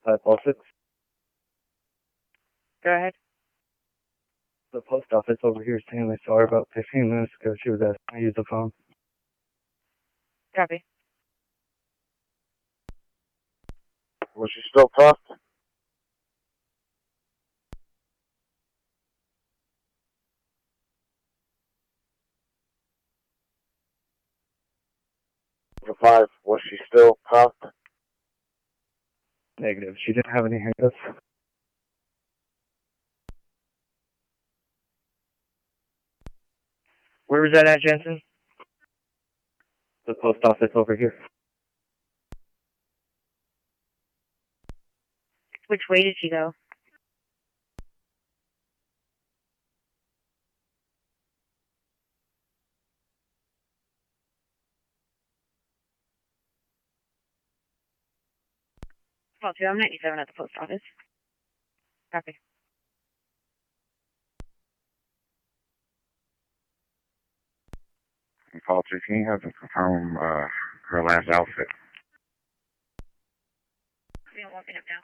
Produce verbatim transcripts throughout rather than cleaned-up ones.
five four six. Go ahead. The post office over here saying they saw her about fifteen minutes ago. She was asking to use the phone. Copy. Was she still cuffed? Five, was she still cuffed? Negative. She didn't have any handcuffs. Where was that at, Jensen? The post office over here. Which way did she go? Call two, I'm ninety-seven at the post office. Copy. Call two, can you have to confirm uh, her last outfit? We don't want me up now.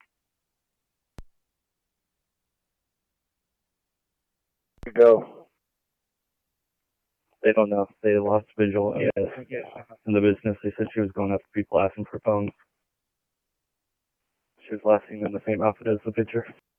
Go. They don't know. They lost visual yeah, yeah. in the business. They said she was going after people asking for phones. She was last seen in the same outfit as the picture.